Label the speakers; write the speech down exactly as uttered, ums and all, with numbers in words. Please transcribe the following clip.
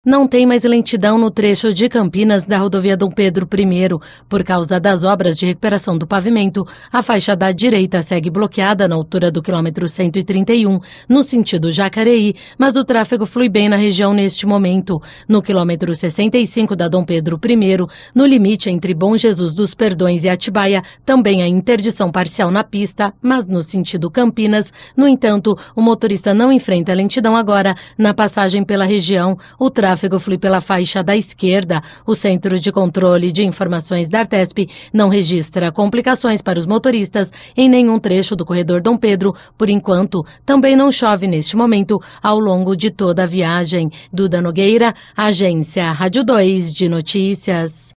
Speaker 1: Não tem mais lentidão no trecho de Campinas da rodovia Dom Pedro I. Por causa das obras de recuperação do pavimento, a faixa da direita segue bloqueada na altura do quilômetro cento e trinta e um, no sentido Jacareí, mas o tráfego flui bem na região neste momento. No quilômetro sessenta e cinco da Dom Pedro I, no limite entre Bom Jesus dos Perdões e Atibaia, também há interdição parcial na pista, mas no sentido Campinas. No entanto, o motorista não enfrenta lentidão agora na passagem pela região. O tráfego O tráfego flui pela faixa da esquerda. O Centro de Controle de Informações da Artesp não registra complicações para os motoristas em nenhum trecho do corredor Dom Pedro. Por enquanto, também não chove neste momento ao longo de toda a viagem. Duda Nogueira, Agência Rádio dois de Notícias.